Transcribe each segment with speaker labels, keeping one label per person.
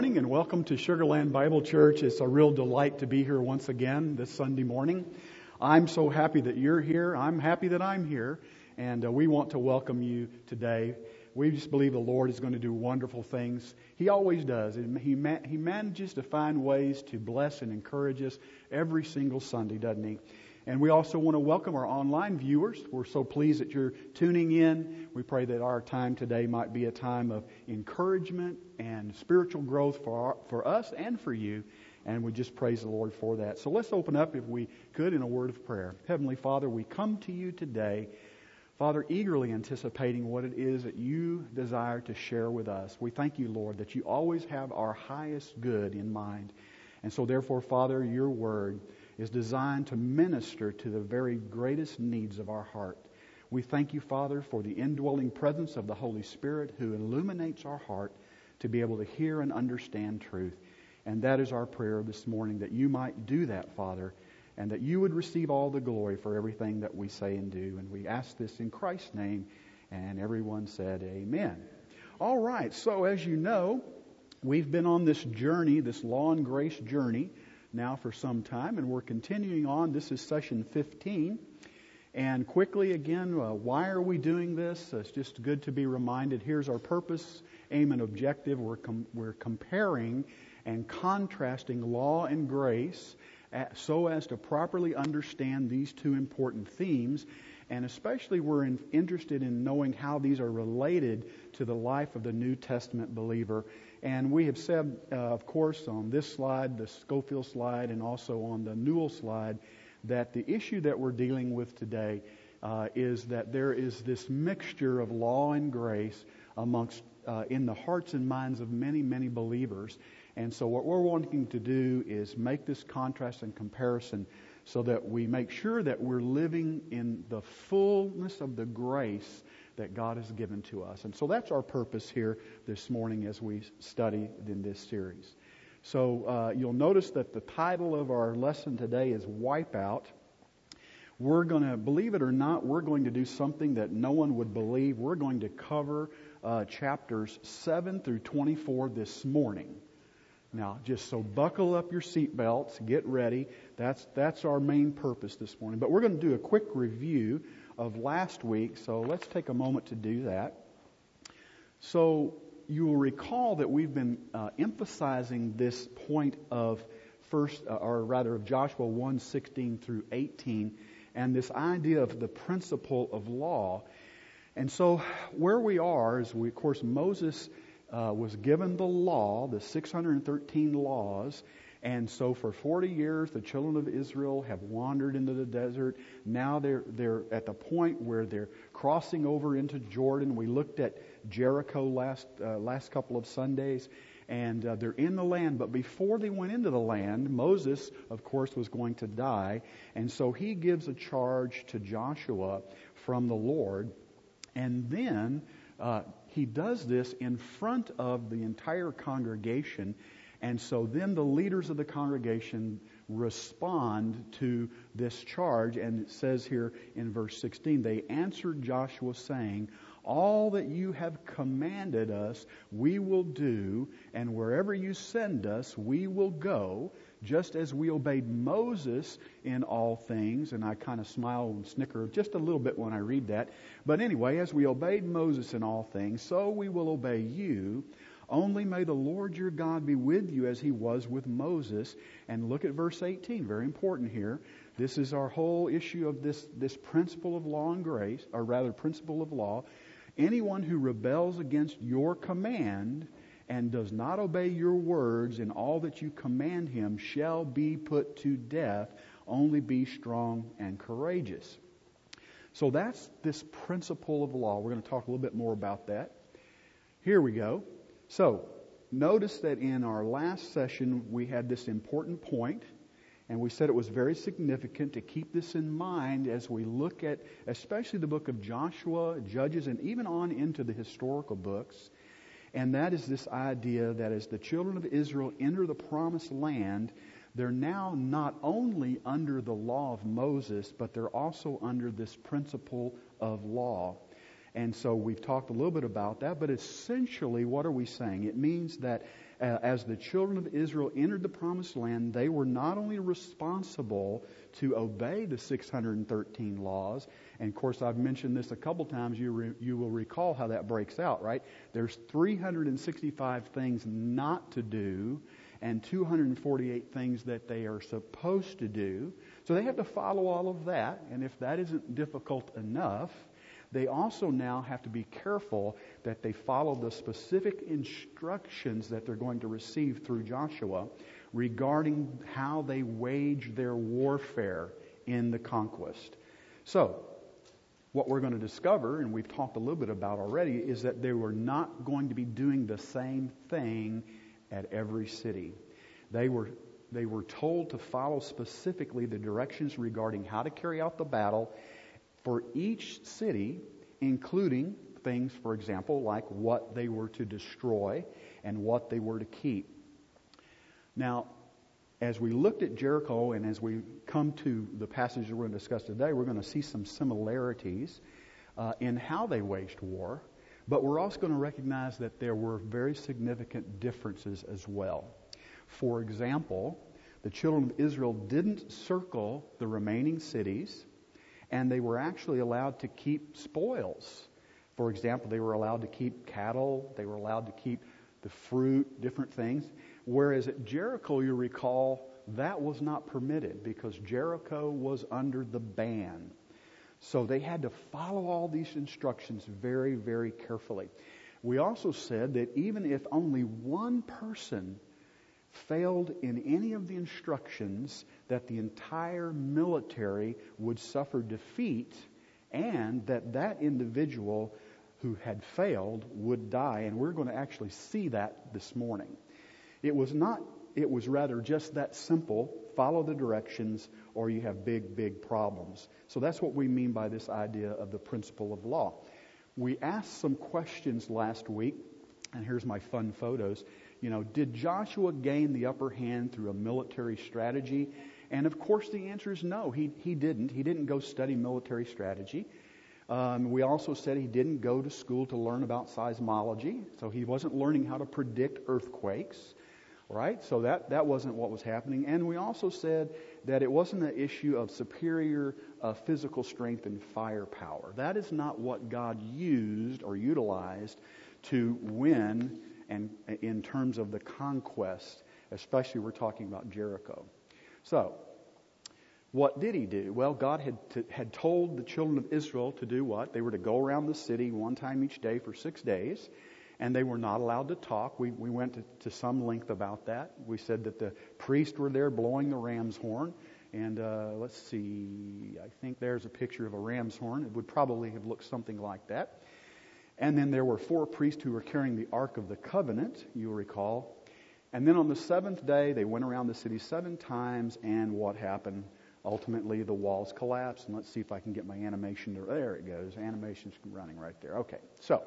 Speaker 1: morning and welcome to Sugarland Bible Church. It's a real delight to be here once again this Sunday morning. I'm so happy that you're here. I'm happy that I'm here. And we want to welcome you today. We just believe the Lord is going to do wonderful things. He always does. And He manages to find ways to bless and encourage us every single Sunday, doesn't He? And we also want to welcome our online viewers. We're so pleased that you're tuning in. We pray that our time today might be a time of encouragement and spiritual growth for us and for you. And we just praise the Lord for that. So let's open up, if we could, in a word of prayer. Heavenly Father, we come to you today, Father, eagerly anticipating what it is that you desire to share with us. We thank you, Lord, that you always have our highest good in mind. And so therefore, Father, your word is designed to minister to the very greatest needs of our heart. We thank you, Father, for the indwelling presence of the Holy Spirit who illuminates our heart to be able to hear and understand truth. And that is our prayer this morning, that you might do that, Father, and that you would receive all the glory for everything that we say and do. And we ask this in Christ's name, and everyone said amen. All right, so as you know, we've been on this journey, this law and grace journey, now for some time, and we're continuing on. This is session 15. And quickly again, why are we doing this? It's just good to be reminded. Here's our purpose, aim, and objective. We're comparing and contrasting law and grace so as to properly understand these two important themes. And especially we're interested in knowing how these are related to the life of the New Testament believer. And we have said, of course, on this slide, the Schofield slide, and also on the Newell slide, that the issue that we're dealing with today is that there is this mixture of law and grace amongst in the hearts and minds of many, many believers. And so what we're wanting to do is make this contrast and comparison so that we make sure that we're living in the fullness of the grace that God has given to us. And so that's our purpose here this morning as we study in this series. So you'll notice that the title of our lesson today is Wipeout. We're going to, believe it or not, we're going to do something that no one would believe. We're going to cover chapters 7 through 24 this morning. Now, just so buckle up your seatbelts, get ready. That's our main purpose this morning. But we're going to do a quick review of last week, so let's take a moment to do that. So you will recall that we've been emphasizing this point of Joshua 1:16 through 18, and this idea of the principle of law. And so where we are is, of course, Moses was given the law, the 613 laws, and so for 40 years the children of Israel have wandered into the desert. Now they're at the point where they're crossing over into Jordan. We looked at Jericho last couple of Sundays, and they're in the land. But before they went into the land, Moses, of course, was going to die, and so he gives a charge to Joshua from the Lord, and then he does this in front of the entire congregation. And so then the leaders of the congregation respond to this charge. And it says here in verse 16, they answered Joshua saying, all that you have commanded us, we will do, and wherever you send us, we will go, just as we obeyed Moses in all things. And I kind of smile and snicker just a little bit when I read that. But anyway, as we obeyed Moses in all things, so we will obey you. Only may the Lord your God be with you as he was with Moses. And look at verse 18, very important here. This is our whole issue of this principle of law and grace, or rather principle of law. Anyone who rebels against your command and does not obey your words in all that you command him shall be put to death. Only be strong and courageous. So that's this principle of law. We're going to talk a little bit more about that. Here we go. So notice that in our last session we had this important point, and we said it was very significant to keep this in mind as we look at especially the book of Joshua, Judges, and even on into the historical books. And that is this idea that as the children of Israel enter the promised land, they're now not only under the law of Moses, but they're also under this principle of law. And so we've talked a little bit about that, but essentially what are we saying? It means that As the children of Israel entered the promised land, they were not only responsible to obey the 613 laws, and of course I've mentioned this a couple times, you will recall how that breaks out, right? There's 365 things not to do, and 248 things that they are supposed to do. So they have to follow all of that, and if that isn't difficult enough, they also now have to be careful that they follow the specific instructions that they're going to receive through Joshua regarding how they wage their warfare in the conquest. So, what we're going to discover, and we've talked a little bit about already, is that they were not going to be doing the same thing at every city. They were told to follow specifically the directions regarding how to carry out the battle for each city, including things, for example, like what they were to destroy and what they were to keep. Now, as we looked at Jericho and as we come to the passage that we're going to discuss today, we're going to see some similarities in how they waged war, but we're also going to recognize that there were very significant differences as well. For example, the children of Israel didn't circle the remaining cities, and they were actually allowed to keep spoils. For example, they were allowed to keep cattle, they were allowed to keep the fruit, different things. Whereas at Jericho, you recall, that was not permitted because Jericho was under the ban. So they had to follow all these instructions very, very carefully. We also said that even if only one person failed in any of the instructions, that the entire military would suffer defeat, and that individual who had failed would die. And we're going to actually see that this morning. It was rather just that simple: follow the directions or you have big, big problems. So that's what we mean by this idea of the principle of law. We asked some questions last week, and here's my fun photos. Did Joshua gain the upper hand through a military strategy? And of course the answer is no, he didn't. He didn't go study military strategy. We also said he didn't go to school to learn about seismology, so he wasn't learning how to predict earthquakes, right? So that wasn't what was happening. And we also said that it wasn't an issue of superior physical strength and firepower. That is not what God used or utilized to win, and in terms of the conquest, especially we're talking about Jericho. So, what did he do? Well, God had told the children of Israel to do what? They were to go around the city one time each day for 6 days, and they were not allowed to talk. We went to some length about that. We said that the priests were there blowing the ram's horn, and let's see, I think there's a picture of a ram's horn. It would probably have looked something like that. And then there were 4 priests who were carrying the Ark of the Covenant, you'll recall. And then on the 7th day, they went around the city 7 times, and what happened? Ultimately, the walls collapsed. And let's see if I can get my animation. There it goes. Animation's running right there. Okay, so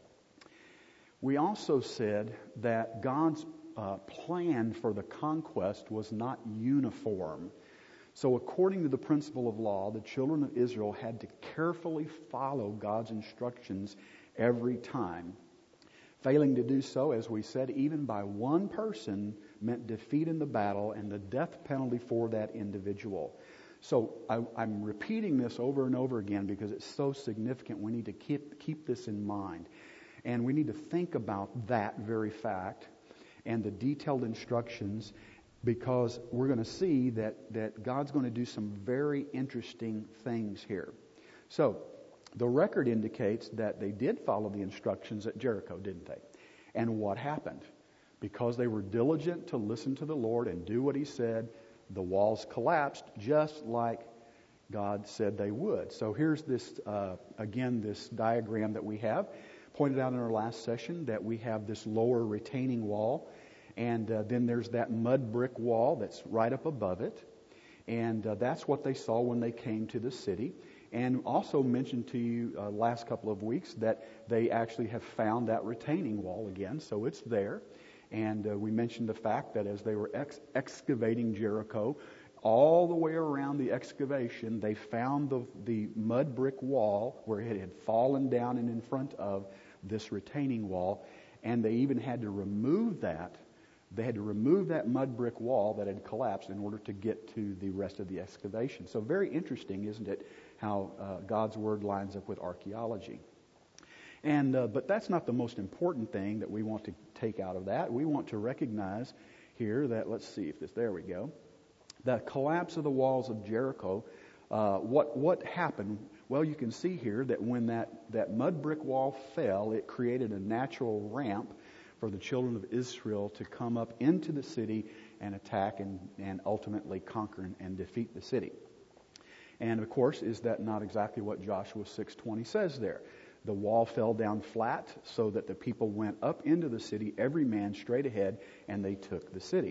Speaker 1: we also said that God's plan for the conquest was not uniform. So according to the principle of law, the children of Israel had to carefully follow God's instructions every time. Failing to do so, as we said, even by one person meant defeat in the battle and the death penalty for that individual. So I'm repeating this over and over again because it's so significant. We need to keep this in mind. And we need to think about that very fact and the detailed instructions, because we're going to see that God's going to do some very interesting things here. So, the record indicates that they did follow the instructions at Jericho, didn't they? And what happened? Because they were diligent to listen to the Lord and do what He said, the walls collapsed just like God said they would. So here's this, again, this diagram that we have. Pointed out in our last session that we have this lower retaining wall, and then there's that mud brick wall that's right up above it. And that's what they saw when they came to the city. And also mentioned to you last couple of weeks that they actually have found that retaining wall again, so it's there. And we mentioned the fact that as they were excavating Jericho, all the way around the excavation, they found the mud brick wall where it had fallen down and in front of this retaining wall, and they even had to remove that They had to remove that mud brick wall that had collapsed in order to get to the rest of the excavation. So very interesting, isn't it, how God's Word lines up with archaeology. But that's not the most important thing that we want to take out of that. We want to recognize here that, let's see if there we go. The collapse of the walls of Jericho, what happened? Well, you can see here that when that mud brick wall fell, it created a natural ramp for the children of Israel to come up into the city and attack and ultimately conquer and defeat the city. And of course, is that not exactly what Joshua 6:20 says there? The wall fell down flat so that the people went up into the city, every man straight ahead, and they took the city.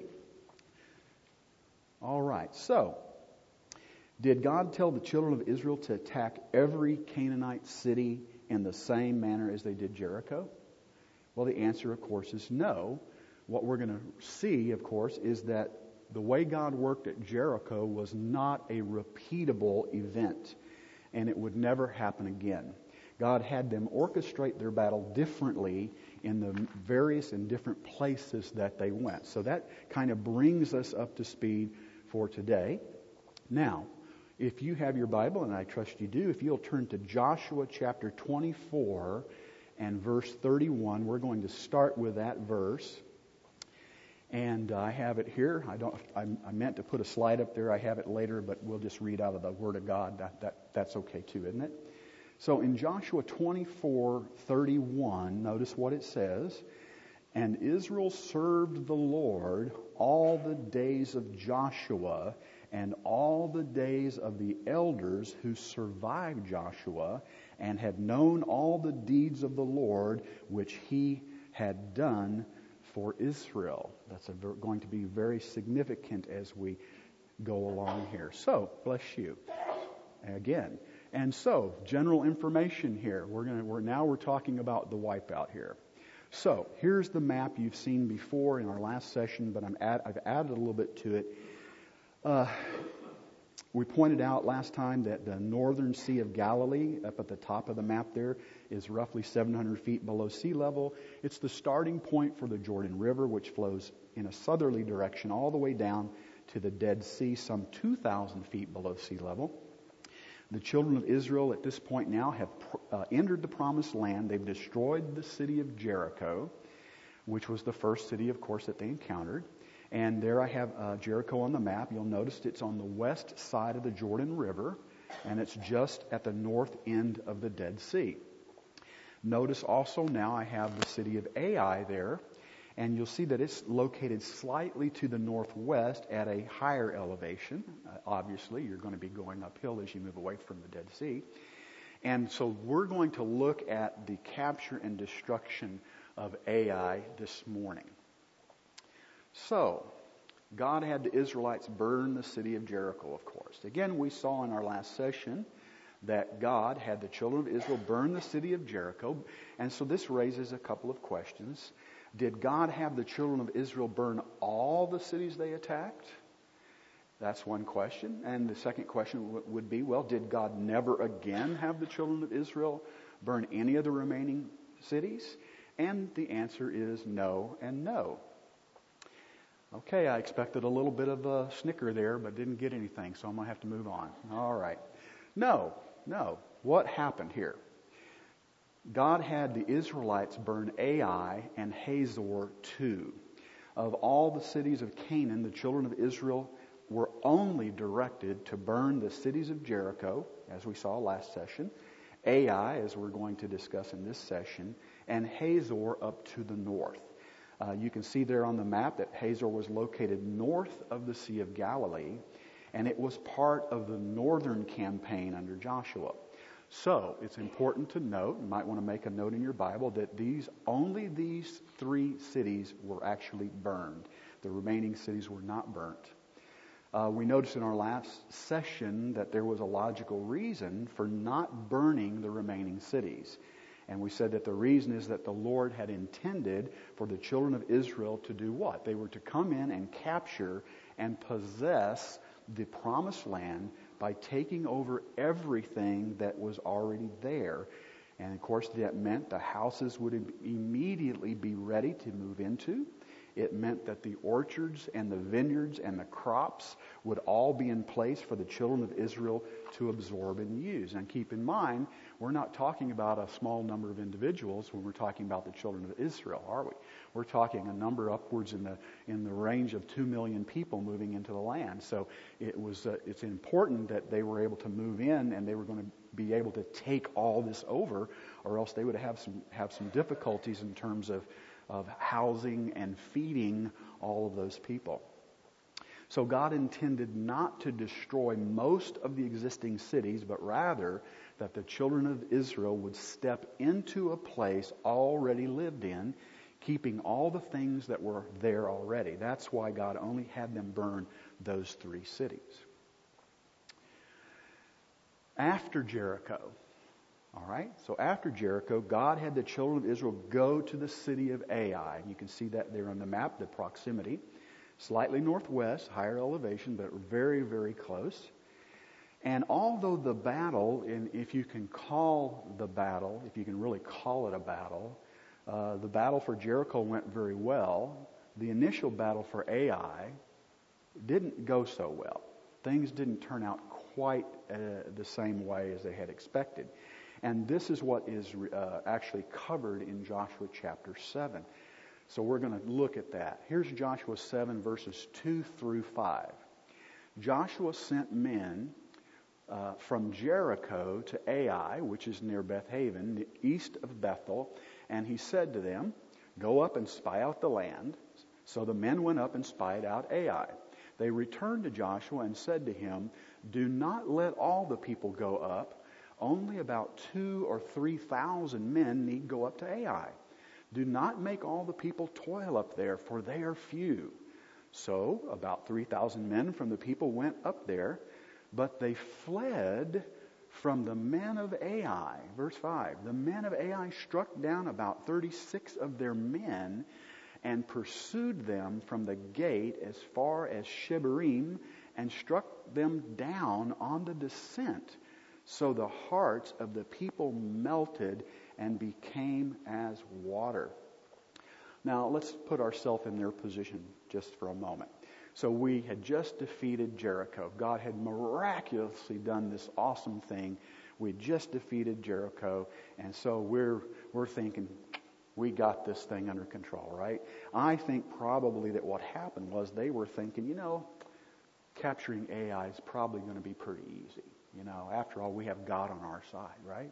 Speaker 1: All right, so did God tell the children of Israel to attack every Canaanite city in the same manner as they did Jericho? Well, the answer, of course, is no. What we're going to see, of course, is that the way God worked at Jericho was not a repeatable event, and it would never happen again. God had them orchestrate their battle differently in the various and different places that they went. So that kind of brings us up to speed for today. Now, if you have your Bible, and I trust you do, if you'll turn to Joshua chapter 24 and verse 31, we're going to start with that verse. And I have it here. I meant to put a slide up there. I have it later, but we'll just read out of the Word of God. That's okay too, isn't it? So in Joshua 24:31, notice what it says. And Israel served the Lord all the days of Joshua and all the days of the elders who survived Joshua and had known all the deeds of the Lord which he had done for Israel. That's going to be very significant as we go along here. So, bless you. Again. And so, general information here. We're talking about the wipeout here. So, here's the map you've seen before in our last session, but I've added a little bit to it. We pointed out last time that the northern Sea of Galilee, up at the top of the map there, is roughly 700 feet below sea level. It's the starting point for the Jordan River, which flows in a southerly direction all the way down to the Dead Sea, some 2,000 feet below sea level. The children of Israel at this point now have entered the promised land. They've destroyed the city of Jericho, which was the first city, of course, that they encountered. And there I have Jericho on the map. You'll notice it's on the west side of the Jordan River, and it's just at the north end of the Dead Sea. Notice also now I have the city of Ai there, and you'll see that it's located slightly to the northwest at a higher elevation. Obviously, you're going to be going uphill as you move away from the Dead Sea. And so we're going to look at the capture and destruction of Ai this morning. So, God had the Israelites burn the city of Jericho, of course. Again, we saw in our last session that God had the children of Israel burn the city of Jericho. And so this raises a couple of questions. Did God have the children of Israel burn all the cities they attacked? That's one question. And the second question would be, well, did God never again have the children of Israel burn any of the remaining cities? And the answer is no and no. Okay, I expected a little bit of a snicker there, but didn't get anything, so I'm going to have to move on. All right. No. What happened here? God had the Israelites burn Ai and Hazor too. Of all the cities of Canaan, the children of Israel were only directed to burn the cities of Jericho, as we saw last session, Ai, as we're going to discuss in this session, and Hazor up to the north. You can see there on the map that Hazor was located north of the Sea of Galilee, and it was part of the northern campaign under Joshua. So it's important to note, you might want to make a note in your Bible, that only these three cities were actually burned. The remaining cities were not burnt. We noticed in our last session that there was a logical reason for not burning the remaining cities. And we said that the reason is that the Lord had intended for the children of Israel to do what? They were to come in and capture and possess the promised land by taking over everything that was already there. And of course that meant the houses would immediately be ready to move into. It meant that the orchards and the vineyards and the crops would all be in place for the children of Israel to absorb and use. And keep in mind, we're not talking about a small number of individuals when we're talking about the children of Israel, are we? We're talking a number upwards in the range of 2 million people moving into the land. So it's important that they were able to move in, and they were going to be able to take all this over, or else they would have some difficulties in terms of housing and feeding all of those people. So God intended not to destroy most of the existing cities, but rather that the children of Israel would step into a place already lived in, keeping all the things that were there already. That's why God only had them burn those 3 cities. After Jericho, all right, so after Jericho, God had the children of Israel go to the city of Ai. You can see that there on the map, the proximity. Slightly northwest, higher elevation, but very, very close. And although the battle, and if you can call the battle, if you can really call it a battle, the battle for Jericho went very well. The initial battle for Ai didn't go so well. Things didn't turn out quite the same way as they had expected. And this is what is actually covered in Joshua chapter 7. So we're going to look at that. Here's Joshua 7, verses 2 through 5. Joshua sent men from Jericho to Ai, which is near Bethaven, east of Bethel, and he said to them, "Go up and spy out the land." So the men went up and spied out Ai. They returned to Joshua and said to him, "Do not let all the people go up. Only about 2,000 or 3,000 men need go up to Ai. Do not make all the people toil up there, for they are few." So about 3,000 men from the people went up there, but they fled from the men of Ai. Verse 5, the men of Ai struck down about 36 of their men and pursued them from the gate as far as Shebarim and struck them down on the descent. So the hearts of the people melted and became as water. Now let's put ourselves in their position just for a moment. So we had just defeated Jericho. God had miraculously done this awesome thing. We had just defeated Jericho, and so we're thinking, we got this thing under control, right? I think probably that what happened was they were thinking, capturing Ai is probably going to be pretty easy. After all, we have God on our side, right?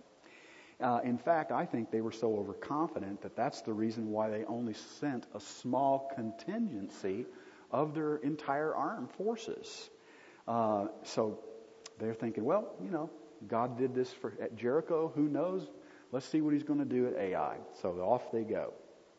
Speaker 1: In fact, I think they were so overconfident that that's the reason why they only sent a small contingency of their entire armed forces. So they're thinking, well, God did this at Jericho. Who knows? Let's see what he's going to do at Ai. So off they go.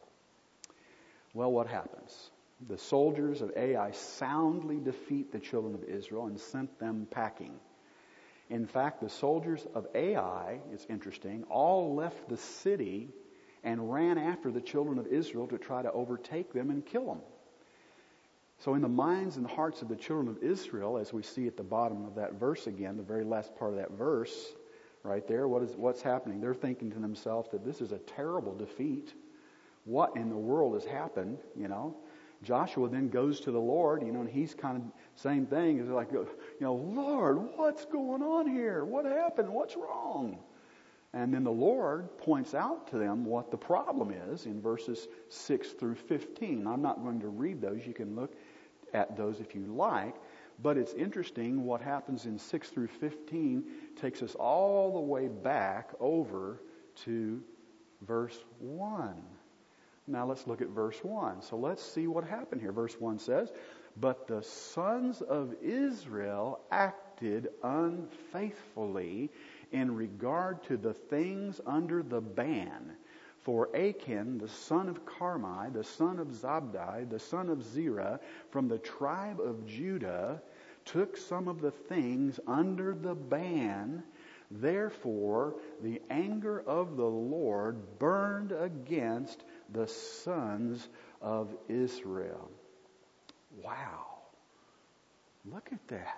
Speaker 1: Well, what happens? The soldiers of Ai soundly defeat the children of Israel and sent them packing. In fact, the soldiers of Ai, it's interesting, all left the city and ran after the children of Israel to try to overtake them and kill them. So in the minds and hearts of the children of Israel, as we see at the bottom of that verse again, the very last part of that verse, right there, what's happening? They're thinking to themselves that this is a terrible defeat. What in the world has happened, Joshua then goes to the Lord, and he's kind of same thing. It's like, Lord, what's going on here? What happened? What's wrong? And then the Lord points out to them what the problem is in verses 6 through 15. I'm not going to read those. You can look at those if you like. But it's interesting what happens in 6 through 15 takes us all the way back over to verse 1. Now let's look at verse 1. So let's see what happened here. Verse 1 says, "But the sons of Israel acted unfaithfully in regard to the things under the ban. For Achan, the son of Carmi, the son of Zabdi, the son of Zerah, from the tribe of Judah, took some of the things under the ban. Therefore, the anger of the Lord burned against the sons of Israel." Wow. Look at that.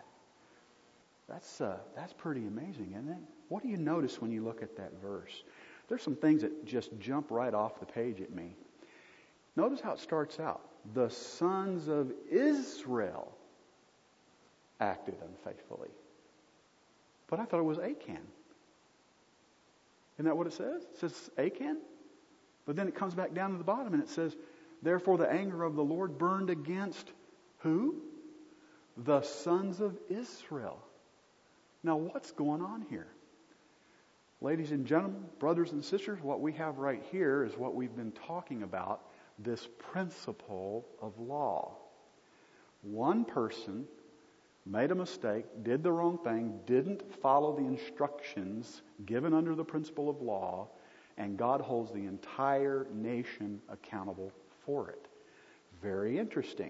Speaker 1: That's pretty amazing, isn't it? What do you notice when you look at that verse? There's some things that just jump right off the page at me. Notice how it starts out. the sons of Israel acted unfaithfully. But I thought it was Achan. Isn't that what it says? It says Achan. But then it comes back down to the bottom and it says, therefore the anger of the Lord burned against who? The sons of Israel. Now what's going on here? Ladies and gentlemen, brothers and sisters, what we have right here is what we've been talking about, this principle of law. One person made a mistake, did the wrong thing, didn't follow the instructions given under the principle of law, and God holds the entire nation accountable for it. Very interesting.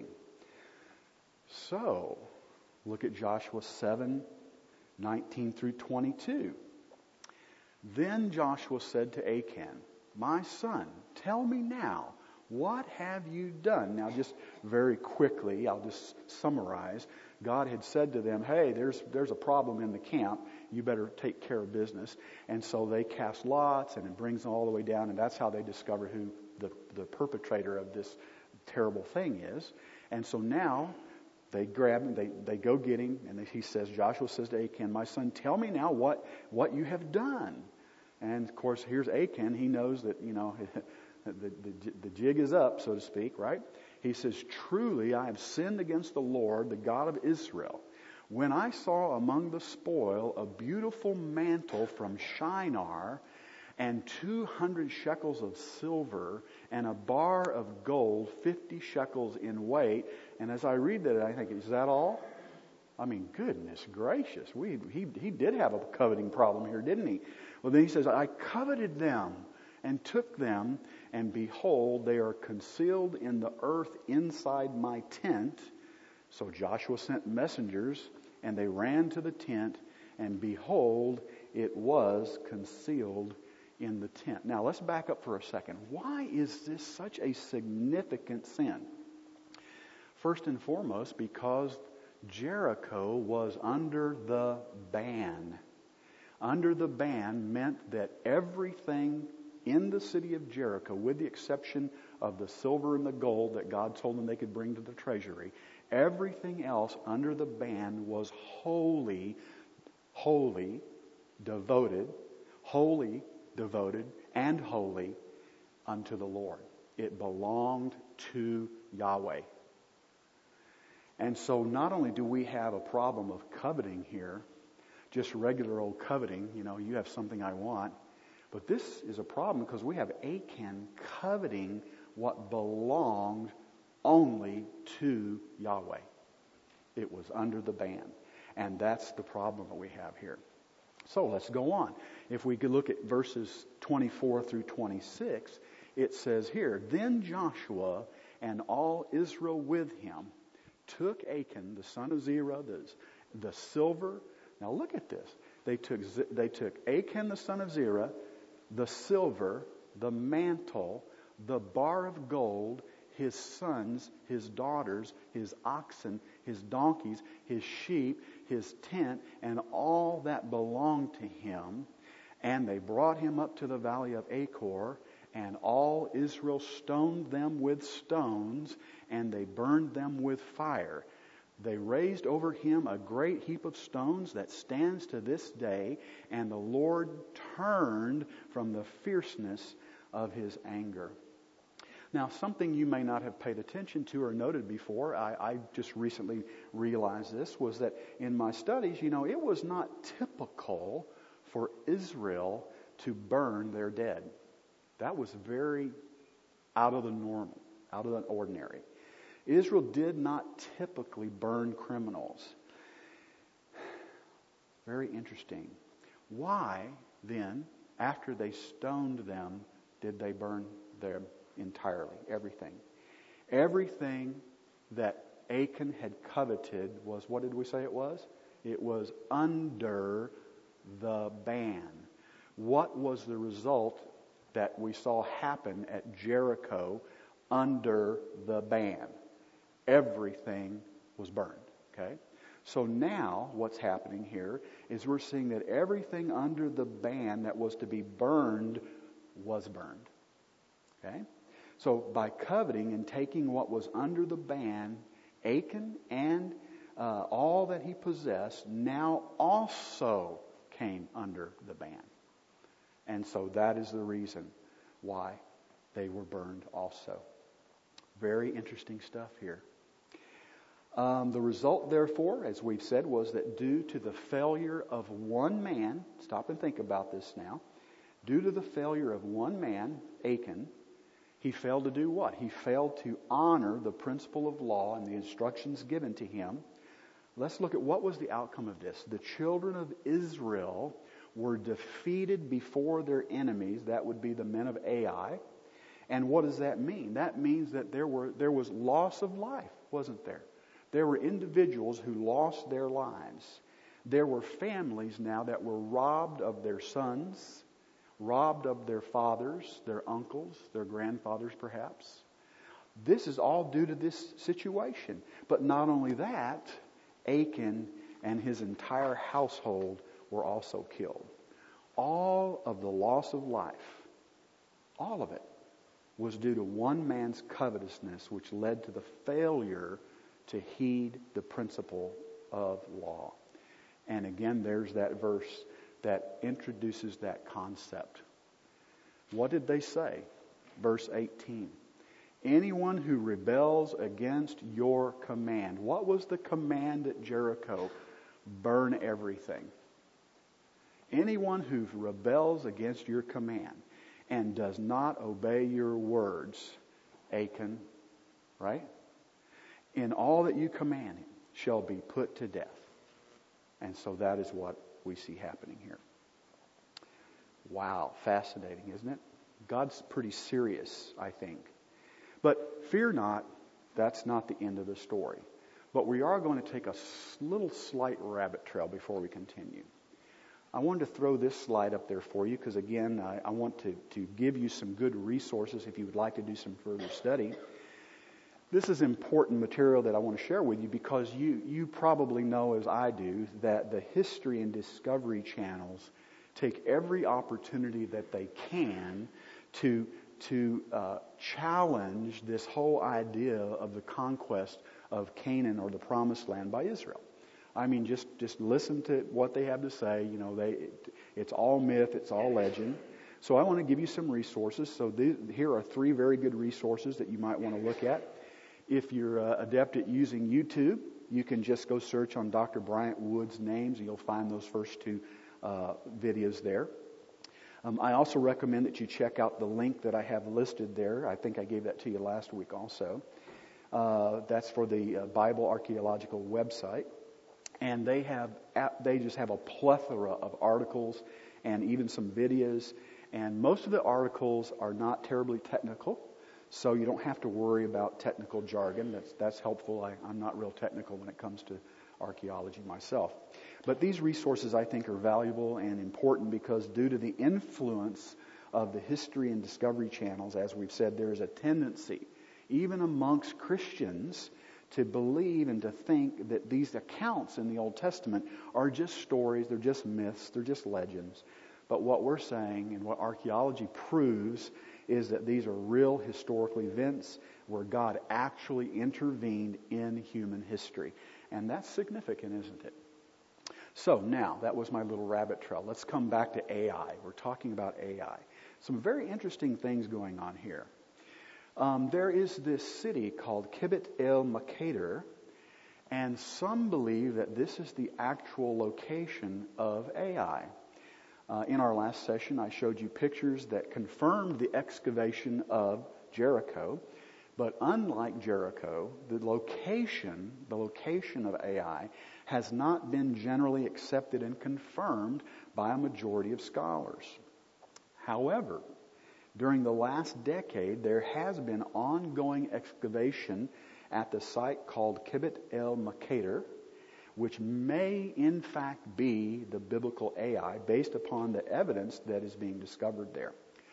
Speaker 1: So, look at Joshua 7:19 through 22. Then Joshua said to Achan, my son, tell me now, what have you done? Now, just very quickly, I'll just summarize. God had said to them, hey, there's a problem in the camp. You better take care of business. And so they cast lots, and it brings them all the way down, and that's how they discover who the perpetrator of this terrible thing is. And so now they grab him, they go get him, and Joshua says to Achan, my son, tell me now what you have done. And of course, here's Achan. He knows that, the jig is up, so to speak, right? He says, truly, I have sinned against the Lord, the God of Israel. When I saw among the spoil a beautiful mantle from Shinar, and 200 shekels of silver, and a bar of gold, 50 shekels in weight. And as I read that, I think, is that all? I mean, goodness gracious. He did have a coveting problem here, didn't he? Well, then he says, I coveted them and took them, and behold, they are concealed in the earth inside my tent. So Joshua sent messengers, and they ran to the tent, and behold, it was concealed in the tent. Now, let's back up for a second. Why is this such a significant sin? First and foremost, because Jericho was under the ban. Under the ban meant that everything in the city of Jericho, with the exception of the silver and the gold that God told them they could bring to the treasury, everything else under the ban was holy, devoted, and holy unto the Lord. It belonged to Yahweh. And so not only do we have a problem of coveting here, just regular old coveting, you have something I want, but this is a problem because we have Achan coveting what belonged only to Yahweh. It was under the ban. And that's the problem that we have here. So let's go on. If we could look at verses 24 through 26, it says here, Then Joshua and all Israel with him took Achan, the son of Zerah, the silver. Now look at this. They took Achan, the son of Zerah, the silver, the mantle, the bar of gold, his sons, his daughters, his oxen, his donkeys, his sheep, his tent, and all that belonged to him. And they brought him up to the valley of Achor, and all Israel stoned them with stones, and they burned them with fire. They raised over him a great heap of stones that stands to this day, and the Lord turned from the fierceness of his anger. Now, something you may not have paid attention to or noted before, I just recently realized this, was that in my studies, it was not typical for Israel to burn their dead. That was very out of the normal, out of the ordinary. Israel did not typically burn criminals. Very interesting. Why, then, after they stoned them, did they burn them entirely? Everything. Everything that Achan had coveted was, what did we say it was? It was under the ban. What was the result that we saw happen at Jericho under the ban? Everything was burned. Okay? So now what's happening here is we're seeing that everything under the ban that was to be burned was burned. Okay? So by coveting and taking what was under the ban, Achan and all that he possessed now also came under the ban. And so that is the reason why they were burned also. Very interesting stuff here. The result, therefore, as we've said, was that due to the failure of one man, stop and think about this now, due to the failure of one man, Achan, he failed to do what? He failed to honor the principle of law and the instructions given to him. Let's look at what was the outcome of this. The children of Israel were defeated before their enemies. That would be the men of Ai. And what does that mean? That means that there was loss of life, wasn't there? There were individuals who lost their lives. There were families now that were robbed of their sons, robbed of their fathers, their uncles, their grandfathers perhaps. This is all due to this situation. But not only that, Achan and his entire household were also killed. All of the loss of life, all of it, was due to one man's covetousness, which led to the failure to heed the principle of law. And again, there's that verse that introduces that concept. What did they say? Verse 18. Anyone who rebels against your command. What was the command at Jericho? Burn everything. Anyone who rebels against your command and does not obey your words, Achan, right? In all that you command him shall be put to death. And so that is what we see happening here. Wow, fascinating, isn't it? God's pretty serious, I think. But fear not, that's not the end of the story. But we are going to take a little slight rabbit trail before we continue. I wanted to throw this slide up there for you because, again, I want to give you some good resources if you would like to do some further study. This is important material that I want to share with you because you probably know, as I do, that the History and Discovery channels take every opportunity that they can to challenge this whole idea of the conquest of Canaan or the Promised Land by Israel. I mean, just listen to what they have to say. You know, it's all myth, it's all legend. So I want to give you some resources. So here are 3 very good resources that you might want to look at. If you're adept at using YouTube, you can just go search on Dr. Bryant Wood's names, and you'll find those first 2 videos there. I also recommend that you check out the link that I have listed there. I think I gave that to you last week also. That's for the Bible Archaeological website. And they just have a plethora of articles and even some videos. And most of the articles are not terribly technical, so you don't have to worry about technical jargon. That's helpful. I'm not real technical when it comes to archaeology myself. But these resources, I think, are valuable and important because due to the influence of the History and Discovery channels, as we've said, there is a tendency, even amongst Christians, to believe and to think that these accounts in the Old Testament are just stories, they're just myths, they're just legends. But what we're saying and what archaeology proves is that these are real historical events where God actually intervened in human history. And that's significant, isn't it? So now, that was my little rabbit trail. Let's come back to Ai. We're talking about Ai. Some very interesting things going on here. There is this city called Kibbutz El Makader, and some believe that this is the actual location of Ai. In our last session, I showed you pictures that confirmed the excavation of Jericho, but unlike Jericho, the location of Ai has not been generally accepted and confirmed by a majority of scholars. However, during the last decade, there has been ongoing excavation at the site called Kibbutz El Makader, which may in fact be the biblical Ai based upon the evidence that is being discovered there.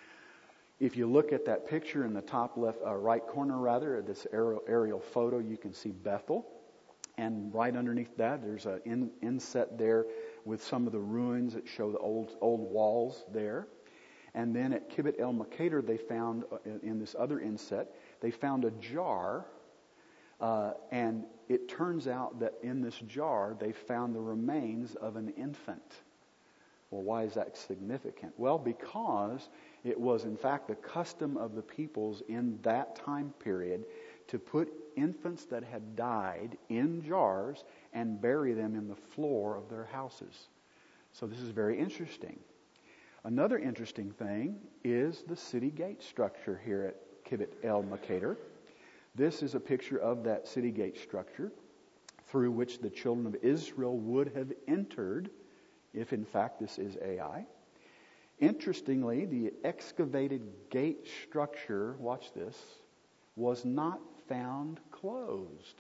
Speaker 1: If you look at that picture in the top left, right corner this aerial photo, you can see Bethel. And right underneath that, there's an inset there with some of the ruins that show the old walls there. And then at Kibbutz El Makader, they found, in this other inset, they found a jar. And it turns out that in this jar, they found the remains of an infant. Well, why is that significant? Well, because it was, in fact, the custom of the peoples in that time period to put infants that had died in jars and bury them in the floor of their houses. So this is very interesting. Another interesting thing is the city gate structure here at Kibbutz El Makader. This is a picture of that city gate structure through which the children of Israel would have entered if in fact this is AI. Interestingly, the excavated gate structure, watch this, was not found closed.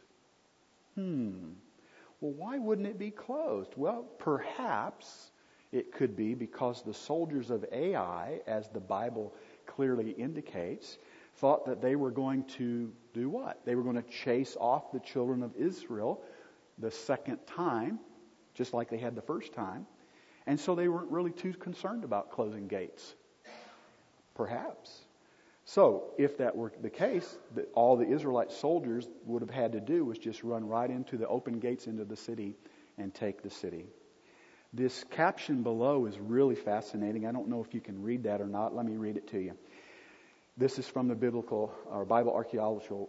Speaker 1: Well, why wouldn't it be closed? Well, perhaps it could be because the soldiers of Ai, as the Bible clearly indicates, thought that they were going to do what? They were going to chase off the children of Israel the second time, just like they had the first time. And so they weren't really too concerned about closing gates. Perhaps. So, if that were the case, that all the Israelite soldiers would have had to do was just run right into the open gates into the city and take the city. This caption below is really fascinating. I don't know if you can read that or not. Let me read it to you. This is from the Bible Archaeological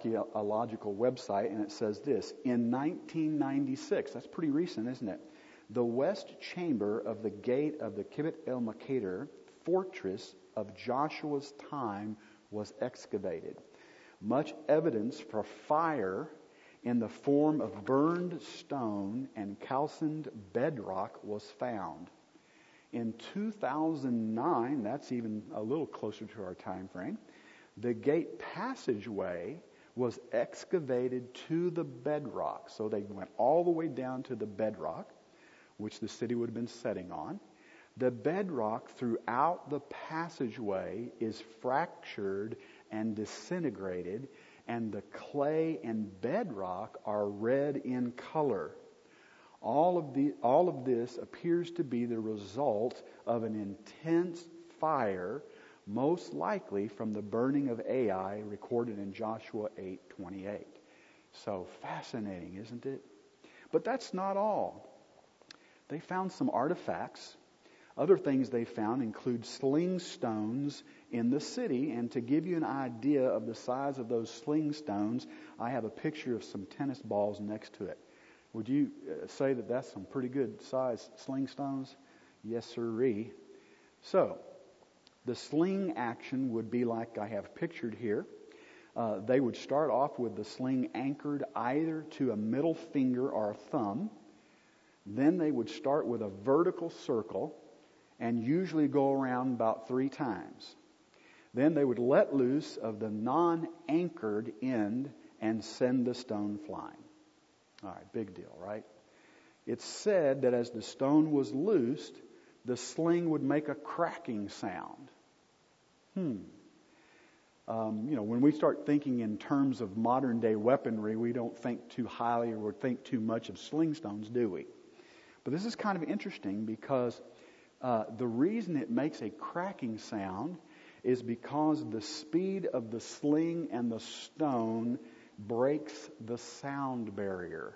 Speaker 1: website, and it says this: in 1996, that's pretty recent, isn't it? The west chamber of the gate of the Kibbutz El Makader fortress of Joshua's time was excavated. Much evidence for fire in the form of burned stone and calcined bedrock was found. In 2009, that's even a little closer to our time frame, the gate passageway was excavated to the bedrock. So they went all the way down to the bedrock, which the city would have been setting on. The bedrock throughout the passageway is fractured and disintegrated, and the clay and bedrock are red in color. All of this appears to be the result of an intense fire, most likely from the burning of Ai recorded in Joshua 8:28. So fascinating, isn't it? But that's not all. They found some artifacts. Other things they found include sling stones in the city. And to give you an idea of the size of those sling stones, I have a picture of some tennis balls next to it. Would you say that that's some pretty good size sling stones? Yes, sirree. So, the sling action would be like I have pictured here. They would start off with the sling anchored either to a middle finger or a thumb. Then they would start with a vertical circle and usually go around about 3 times. Then they would let loose of the non-anchored end and send the stone flying. All right, big deal, right? It's said that as the stone was loosed, the sling would make a cracking sound. When we start thinking in terms of modern day weaponry, we don't think too highly or think too much of sling stones, do we? But this is kind of interesting because the reason it makes a cracking sound is because the speed of the sling and the stone breaks the sound barrier.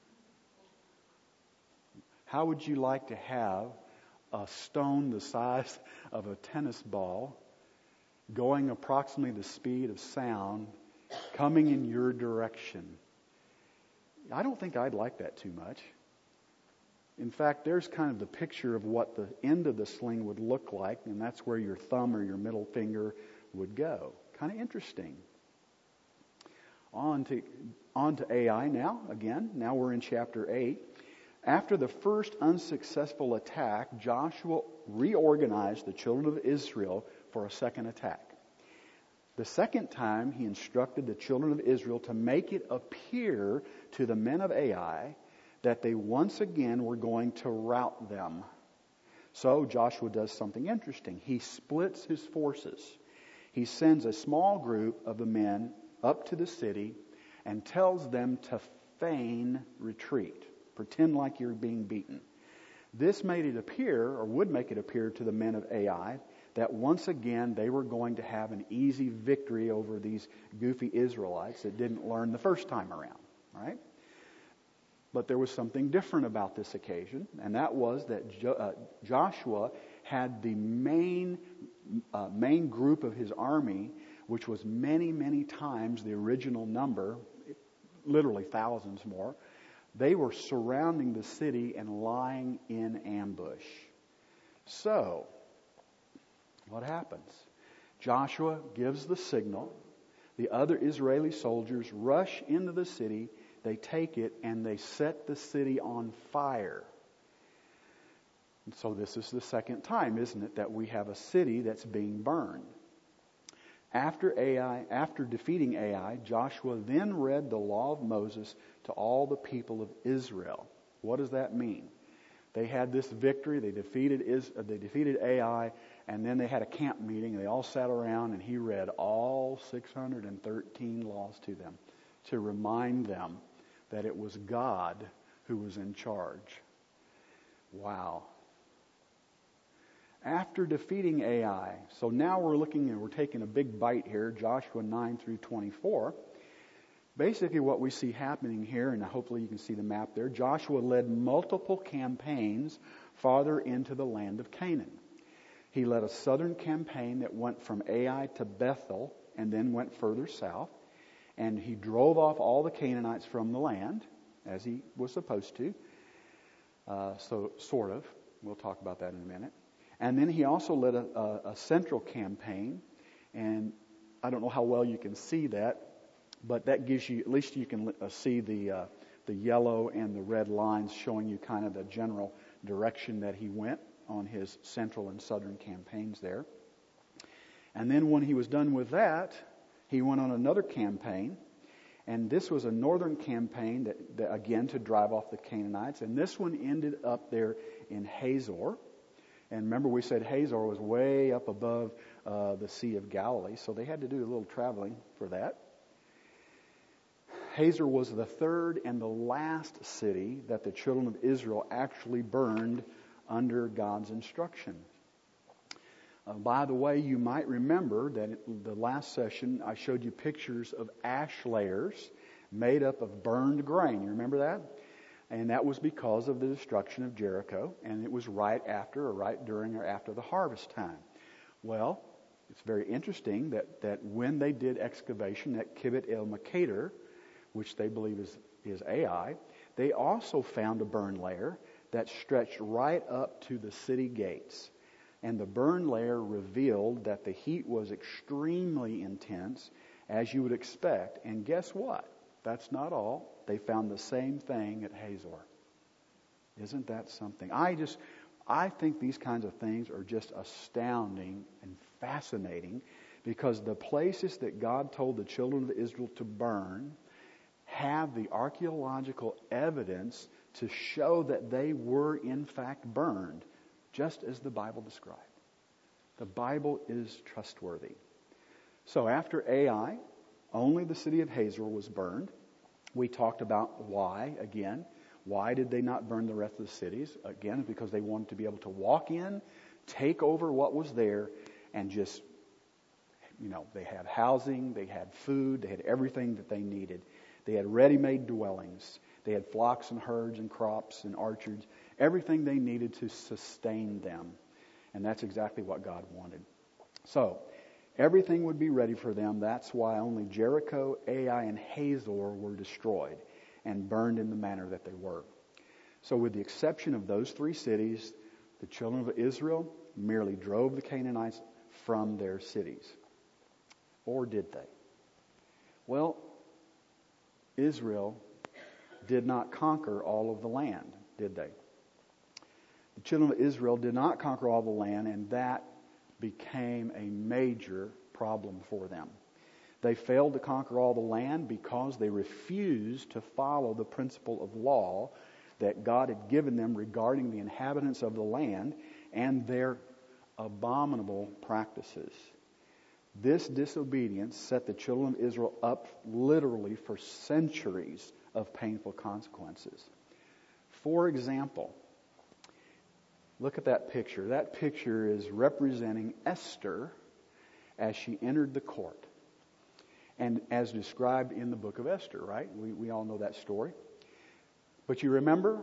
Speaker 1: How would you like to have a stone the size of a tennis ball going approximately the speed of sound coming in your direction? I don't think I'd like that too much. In fact, there's kind of the picture of what the end of the sling would look like, and that's where your thumb or your middle finger would go. Kind of interesting. On to Ai now. Again, now we're in chapter 8. After the first unsuccessful attack, Joshua reorganized the children of Israel for a second attack. The second time, he instructed the children of Israel to make it appear to the men of Ai that they once again were going to rout them. So Joshua does something interesting. He splits his forces. He sends a small group of the men up to the city and tells them to feign retreat. Pretend like you're being beaten. This made it appear, or would make it appear to the men of Ai, that once again they were going to have an easy victory over these goofy Israelites that didn't learn the first time around, right? But there was something different about this occasion, and that was that Joshua had the main group of his army, which was many, many times the original number, literally thousands more. They were surrounding the city and lying in ambush. So, what happens? Joshua gives the signal. The other Israeli soldiers rush into the city. They take it and they set the city on fire. And so this is the second time, isn't it, that we have a city that's being burned. After defeating Ai, Joshua then read the law of Moses to all the people of Israel. What does that mean? They had this victory. They defeated Ai, and then they had a camp meeting. They all sat around, and he read all 613 laws to them to remind them that it was God who was in charge. Wow. After defeating Ai, so now we're taking a big bite here, Joshua 9 through 24. Basically what we see happening here, and hopefully you can see the map there, Joshua led multiple campaigns farther into the land of Canaan. He led a southern campaign that went from Ai to Bethel and then went further south. And he drove off all the Canaanites from the land, as he was supposed to. So, sort of. We'll talk about that in a minute. And then he also led a central campaign. And I don't know how well you can see that, but that gives you, at least you can see the yellow and the red lines showing you kind of the general direction that he went on his central and southern campaigns there. And then when he was done with that, he went on another campaign, and this was a northern campaign that again to drive off the Canaanites, and this one ended up there in Hazor. And remember, we said Hazor was way up above the Sea of Galilee, so they had to do a little traveling for that. Hazor was the third and the last city that the children of Israel actually burned under God's instruction. By the way, you might remember that in the last session I showed you pictures of ash layers made up of burned grain. You remember that? And that was because of the destruction of Jericho, and it was right during or after the harvest time. Well, it's very interesting that when they did excavation at Kibbut El Makader, which they believe is Ai, they also found a burn layer that stretched right up to the city gates. And the burn layer revealed that the heat was extremely intense, as you would expect. And guess what? That's not all. They found the same thing at Hazor. Isn't that something? I think these kinds of things are just astounding and fascinating, because the places that God told the children of Israel to burn have the archaeological evidence to show that they were in fact burned, just as the Bible described. The Bible is trustworthy. So after Ai, only the city of Hazor was burned. We talked about why, again. Why did they not burn the rest of the cities? Again, because they wanted to be able to walk in, take over what was there, and just, they had housing, they had food, they had everything that they needed. They had ready-made dwellings. They had flocks and herds and crops and orchards, everything they needed to sustain them. And that's exactly what God wanted. So, everything would be ready for them. That's why only Jericho, Ai, and Hazor were destroyed and burned in the manner that they were. So with the exception of those three cities, the children of Israel merely drove the Canaanites from their cities. Or did they? Well, Israel did not conquer all of the land, did they? The children of Israel did not conquer all the land, and that became a major problem for them. They failed to conquer all the land because they refused to follow the principle of law that God had given them regarding the inhabitants of the land and their abominable practices. This disobedience set the children of Israel up literally for centuries of painful consequences. For example, Look at that picture. That picture is representing Esther as she entered the court. And as described in the book of Esther, right? We all know that story. But you remember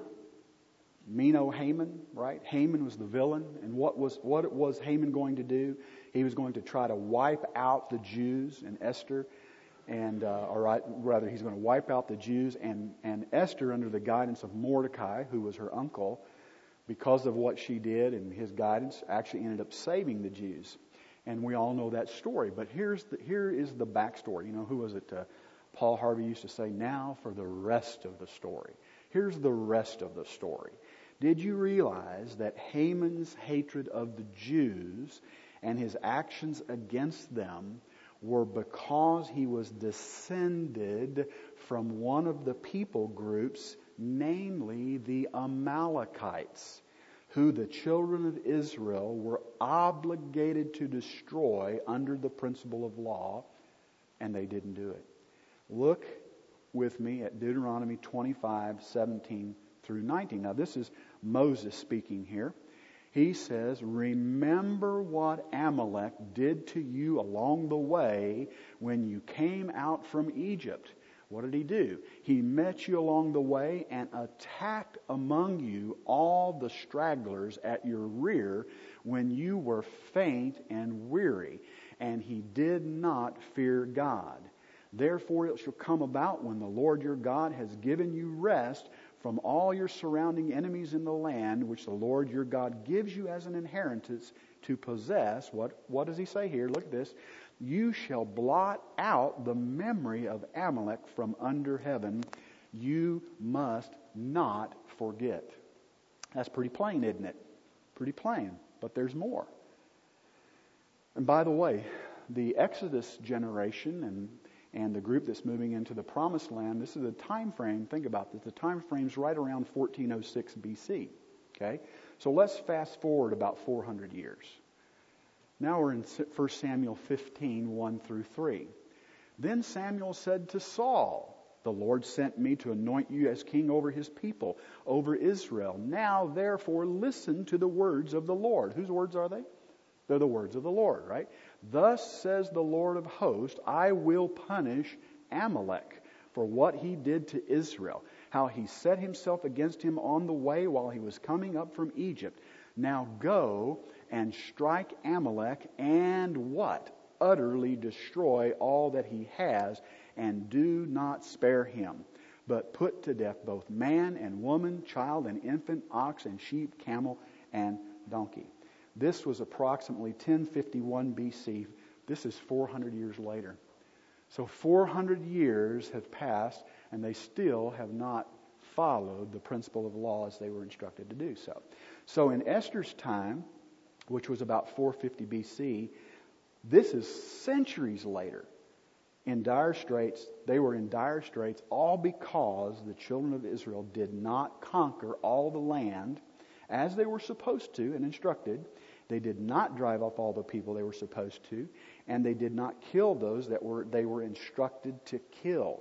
Speaker 1: Haman, right? Haman was the villain. And what was Haman going to do? He was going to try to wipe out the Jews and Esther. He's going to wipe out the Jews. And Esther, under the guidance of Mordecai, who was her uncle, because of what she did and his guidance, actually ended up saving the Jews. And we all know that story. But here is the backstory. You know, who was it? Paul Harvey used to say, now for the rest of the story. Here's the rest of the story. Did you realize that Haman's hatred of the Jews and his actions against them were because he was descended from one of the people groups, namely the Amalekites, who the children of Israel were obligated to destroy under the principle of law, and they didn't do it. Look with me at Deuteronomy 25:17 through 19. Now this is Moses speaking here. He says, remember what Amalek did to you along the way when you came out from Egypt. What did he do? He met you along the way and attacked among you all the stragglers at your rear when you were faint and weary, and he did not fear God. Therefore it shall come about when the Lord your God has given you rest from all your surrounding enemies in the land which the Lord your God gives you as an inheritance to possess. What does he say here? Look at this. You shall blot out the memory of Amalek from under heaven. You must not forget. That's pretty plain, isn't it? Pretty plain. But there's more. And by the way, the Exodus generation and the group that's moving into the Promised Land, this is a time frame, think about this, the time frame's right around 1406 BC. Okay? So let's fast forward about 400 years. Now we're in 1 Samuel 15, 1 through 3. Then Samuel said to Saul, the Lord sent me to anoint you as king over his people, over Israel. Now therefore listen to the words of the Lord. Whose words are they? They're the words of the Lord, right? Thus says the Lord of hosts, I will punish Amalek for what he did to Israel, how he set himself against him on the way while he was coming up from Egypt. Now go and strike Amalek and what? Utterly destroy all that he has, and do not spare him, but put to death both man and woman, child and infant, ox and sheep, camel and donkey. This was approximately 1051 BC. This is 400 years later. So 400 years have passed, and they still have not followed the principle of law as they were instructed to do so. So in Esther's time, which was about 450 BC, this is centuries later. In dire straits, they were in dire straits all because the children of Israel did not conquer all the land as they were supposed to and instructed. They did not drive off all the people they were supposed to, and they did not kill those they were instructed to kill.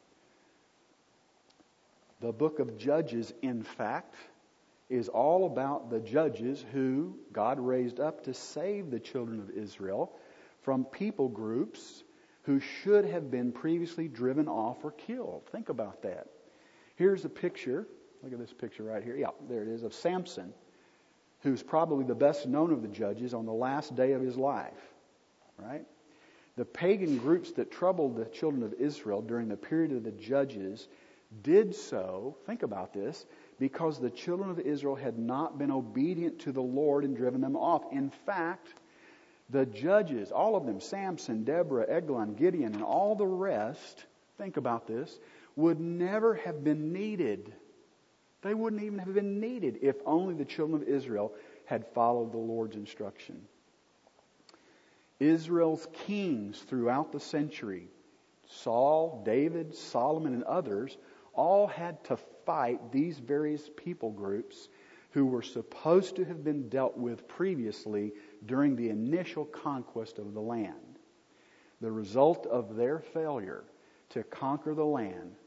Speaker 1: The book of Judges, in fact, is all about the judges who God raised up to save the children of Israel from people groups who should have been previously driven off or killed. Think about that. Here's a picture. Look at this picture right here. Yeah, there it is, of Samson, who's probably the best known of the judges on the last day of his life. Right? The pagan groups that troubled the children of Israel during the period of the judges did so, think about this, because the children of Israel had not been obedient to the Lord and driven them off. In fact, the judges, all of them, Samson, Deborah, Eglon, Gideon, and all the rest, think about this, would never have been needed. They wouldn't even have been needed if only the children of Israel had followed the Lord's instruction. Israel's kings throughout the century, Saul, David, Solomon, and others, all had to fight these various people groups who were supposed to have been dealt with previously during the initial conquest of the land. The result of their failure to conquer the land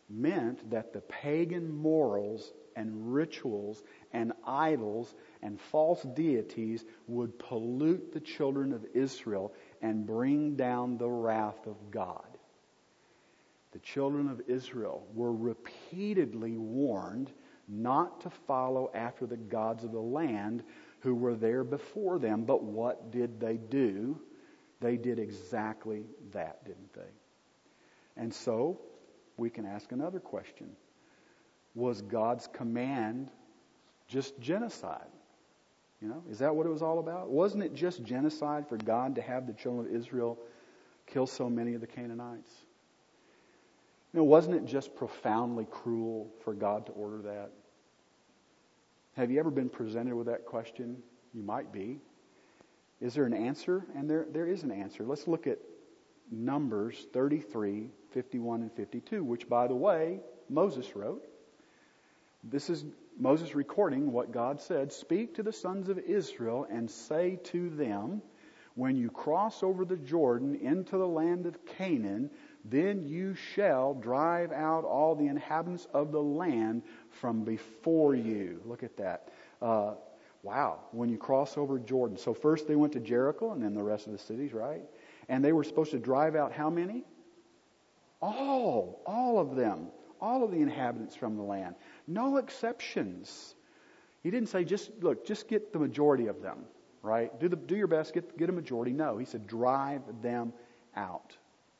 Speaker 1: meant that the pagan morals and rituals and idols and false deities would pollute the children of Israel and bring down the wrath of God. The children of Israel were repeatedly warned not to follow after the gods of the land who were there before them. But what did they do? They did exactly that, didn't they? And so, we can ask another question. Was God's command just genocide? Is that what it was all about? Wasn't it just genocide for God to have the children of Israel kill so many of the Canaanites? Wasn't it just profoundly cruel for God to order that? Have you ever been presented with that question? You might be. Is there an answer? And there is an answer. Let's look at Numbers 33, 51, and 52, which, by the way, Moses wrote. This is Moses recording what God said. Speak to the sons of Israel and say to them, when you cross over the Jordan into the land of Canaan, then you shall drive out all the inhabitants of the land from before you. Look at that. Wow. When you cross over Jordan. So first they went to Jericho and then the rest of the cities, right? And they were supposed to drive out how many? All of them. All of the inhabitants from the land. No exceptions. He didn't say, just get the majority of them, right? Do your best, get a majority. No, he said, drive them out.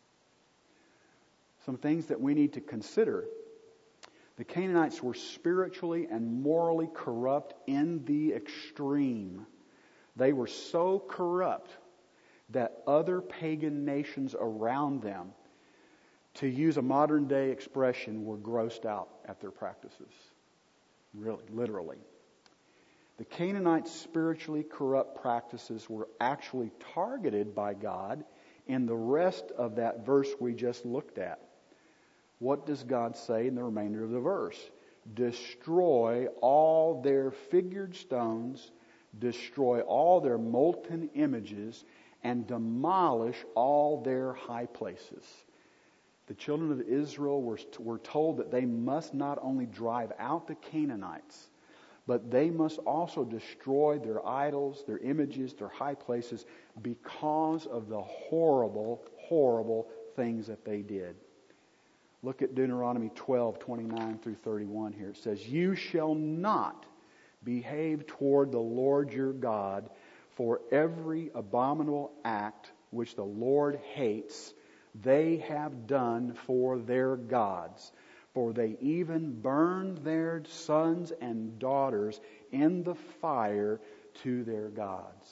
Speaker 1: Some things that we need to consider. The Canaanites were spiritually and morally corrupt in the extreme. They were so corrupt that other pagan nations around them, to use a modern day expression, were grossed out at their practices. Really, literally. The Canaanites' spiritually corrupt practices were actually targeted by God in the rest of that verse we just looked at. What does God say in the remainder of the verse? Destroy all their figured stones, destroy all their molten images, and demolish all their high places. The children of Israel were told that they must not only drive out the Canaanites, but they must also destroy their idols, their images, their high places, because of the horrible, horrible things that they did. Look at Deuteronomy 12, 29 through 31 here. It says, you shall not behave toward the Lord your God, for every abominable act which the Lord hates, they have done for their gods. For they even burned their sons and daughters in the fire to their gods.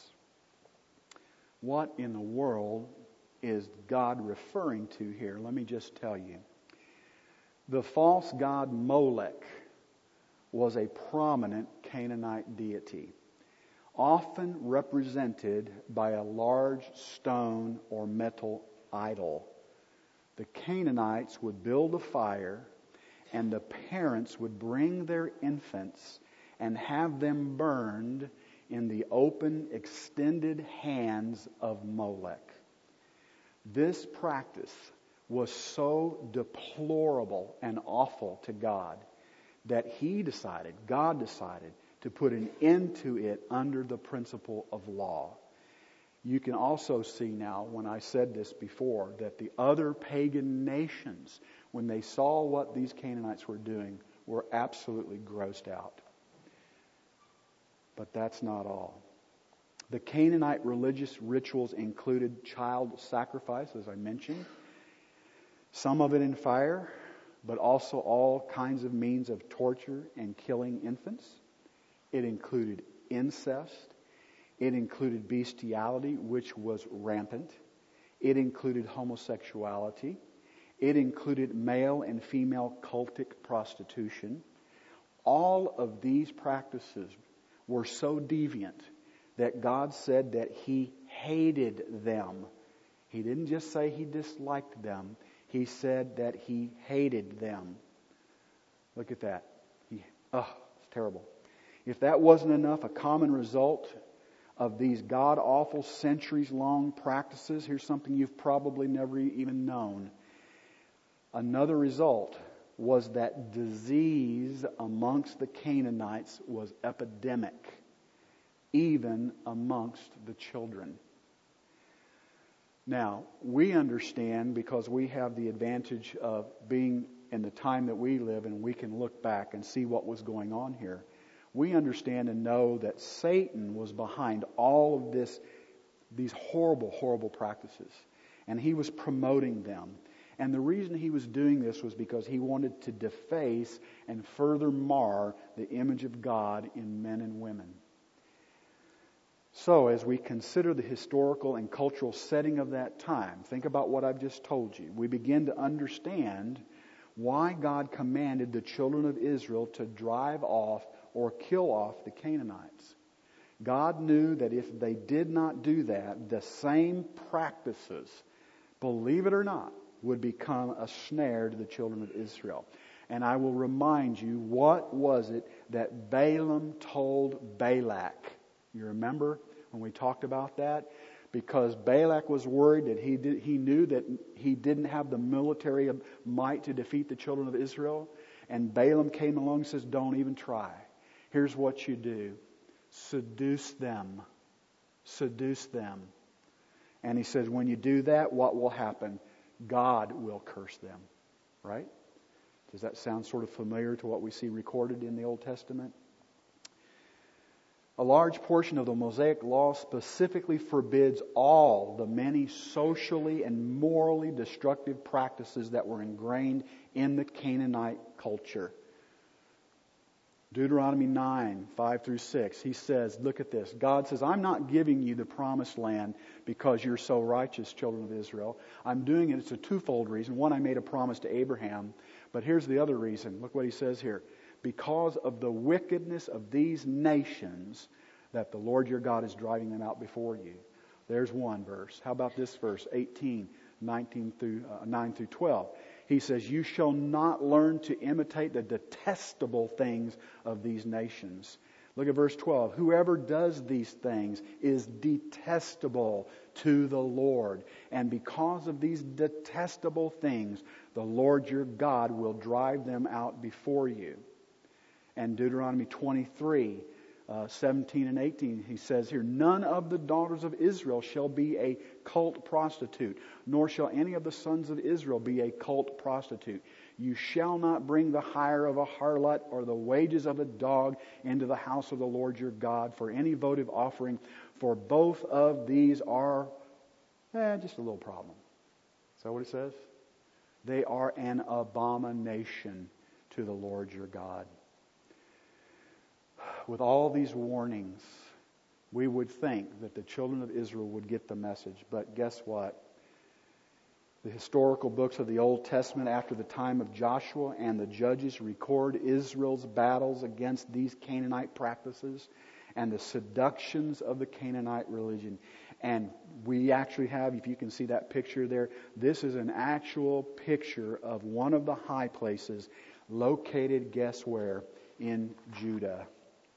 Speaker 1: What in the world is God referring to here? Let me just tell you. The false god Molech was a prominent Canaanite deity, often represented by a large stone or metal idol. The Canaanites would build a fire, and the parents would bring their infants and have them burned in the open, extended hands of Molech. This practice was so deplorable and awful to God that God decided to put an end to it under the principle of law. You can also see now, when I said this before, that the other pagan nations, when they saw what these Canaanites were doing, were absolutely grossed out. But that's not all. The Canaanite religious rituals included child sacrifice, as I mentioned, some of it in fire, but also all kinds of means of torture and killing infants. It included incest. It included bestiality, which was rampant. It included homosexuality. It included male and female cultic prostitution. All of these practices were so deviant that God said that He hated them. He didn't just say He disliked them. He said that He hated them. Look at that. It's terrible. If that wasn't enough, a common result of these god-awful centuries-long practices, here's something you've probably never even known. Another result was that disease amongst the Canaanites was epidemic, even amongst the children. Now, we understand because we have the advantage of being in the time that we live, and we can look back and see what was going on here. We understand and know that Satan was behind all of these horrible, horrible practices. And he was promoting them. And the reason he was doing this was because he wanted to deface and further mar the image of God in men and women. So, as we consider the historical and cultural setting of that time, think about what I've just told you. We begin to understand why God commanded the children of Israel to drive off or kill off the Canaanites. God knew that if they did not do that, the same practices, believe it or not, would become a snare to the children of Israel. And I will remind you, what was it that Balaam told Balak? You remember when we talked about that? Because Balak was worried that he knew that he didn't have the military might to defeat the children of Israel. And Balaam came along and says, don't even try. Here's what you do. Seduce them. Seduce them. And he says, when you do that, what will happen? God will curse them. Right? Does that sound sort of familiar to what we see recorded in the Old Testament? A large portion of the Mosaic Law specifically forbids all the many socially and morally destructive practices that were ingrained in the Canaanite culture. Deuteronomy 9, 5 through 6, he says, look at this. God says, I'm not giving you the promised land because you're so righteous, children of Israel. I'm doing it. It's a twofold reason. One, I made a promise to Abraham. But here's the other reason. Look what he says here. Because of the wickedness of these nations, that the Lord your God is driving them out before you. There's one verse. How about this verse, 18, 9 through 12? He says, you shall not learn to imitate the detestable things of these nations. Look at verse 12. Whoever does these things is detestable to the Lord. And because of these detestable things, the Lord your God will drive them out before you. And Deuteronomy 23, 17 and 18, he says here, none of the daughters of Israel shall be a cult prostitute, nor shall any of the sons of Israel be a cult prostitute. You shall not bring the hire of a harlot or the wages of a dog into the house of the Lord your God for any votive offering, for both of these are just a little problem. Is that what it says? They are an abomination to the Lord your God. With all these warnings, we would think that the children of Israel would get the message. But guess what? The historical books of the Old Testament after the time of Joshua and the Judges record Israel's battles against these Canaanite practices and the seductions of the Canaanite religion. And we actually have, if you can see that picture there, this is an actual picture of one of the high places located, guess where? In Judah.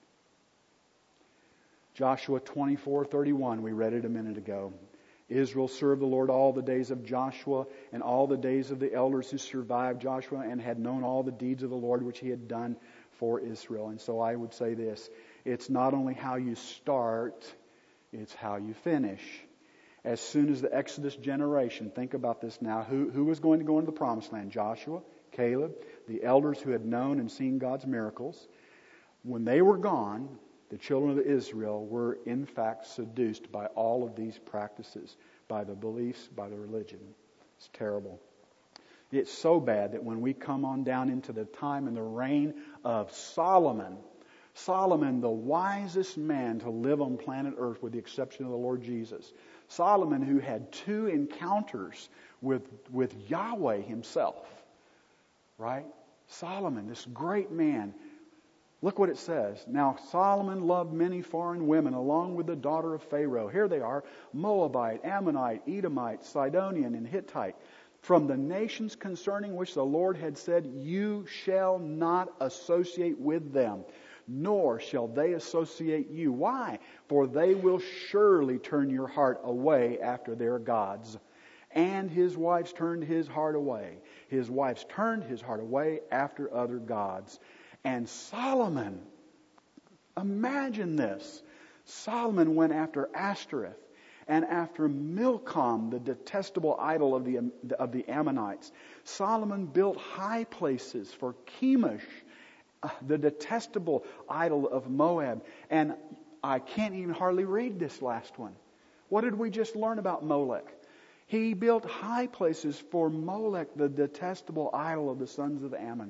Speaker 1: Joshua 24:31, we read it a minute ago. Israel served the Lord all the days of Joshua and all the days of the elders who survived Joshua and had known all the deeds of the Lord which he had done for Israel. And so I would say this, it's not only how you start, it's how you finish. As soon as the Exodus generation, think about this now, who was going to go into the promised land? Joshua, Caleb, the elders who had known and seen God's miracles. When they were gone, the children of Israel were in fact seduced by all of these practices, by the beliefs, by the religion. It's terrible. It's so bad that when we come on down into the time and the reign of Solomon, the wisest man to live on planet Earth with the exception of the Lord Jesus, Solomon, who had 2 encounters with Yahweh himself, right? Solomon, this great man. Look what it says. Now Solomon loved many foreign women along with the daughter of Pharaoh. Here they are, Moabite, Ammonite, Edomite, Sidonian, and Hittite. From the nations concerning which the Lord had said, you shall not associate with them, nor shall they associate you. Why? For they will surely turn your heart away after their gods. And his wives turned his heart away. His wives turned his heart away after other gods. And Solomon, imagine this. Solomon went after Ashtoreth and after Milcom, the detestable idol of the Ammonites. Solomon built high places for Chemosh, the detestable idol of Moab. And I can't even hardly read this last one. What did we just learn about Molech? He built high places for Molech, the detestable idol of the sons of Ammon.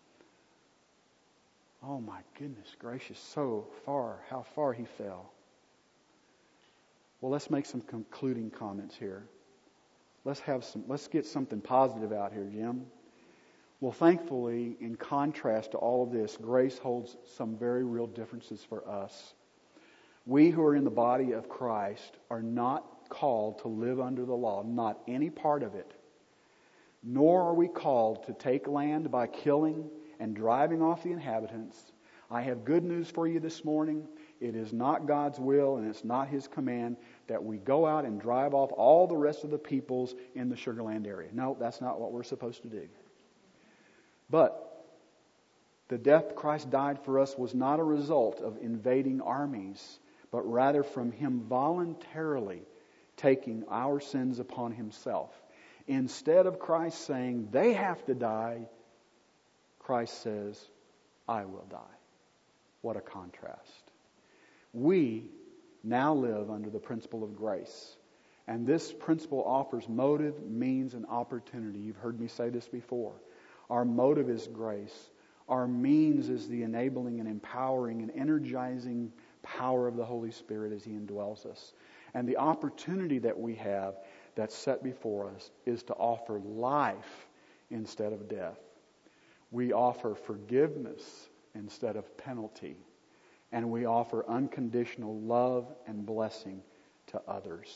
Speaker 1: Oh my goodness gracious, so far, how far he fell. Well, let's make some concluding comments here. Let's get something positive out here, Jim. Well, thankfully, in contrast to all of this, grace holds some very real differences for us. We who are in the body of Christ are not called to live under the law, not any part of it. Nor are we called to take land by killing and driving off the inhabitants. I have good news for you this morning. It is not God's will and it's not His command that we go out and drive off all the rest of the peoples in the Sugar Land area. No, that's not what we're supposed to do. But the death Christ died for us was not a result of invading armies, but rather from Him voluntarily taking our sins upon Himself. Instead of Christ saying they have to die, Christ says, I will die. What a contrast. We now live under the principle of grace. And this principle offers motive, means, and opportunity. You've heard me say this before. Our motive is grace. Our means is the enabling and empowering and energizing power of the Holy Spirit as He indwells us. And the opportunity that we have that's set before us is to offer life instead of death. We offer forgiveness instead of penalty. And we offer unconditional love and blessing to others.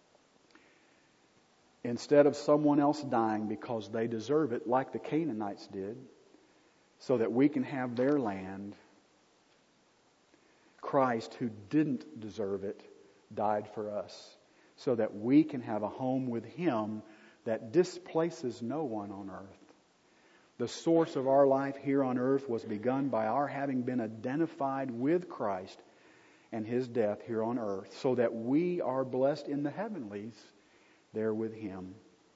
Speaker 1: Instead of someone else dying because they deserve it, like the Canaanites did, so that we can have their land, Christ, who didn't deserve it, died for us, so that we can have a home with Him that displaces no one on earth. The source of our life here on earth was begun by our having been identified with Christ and His death here on earth, so that we are blessed in the heavenlies there with Him.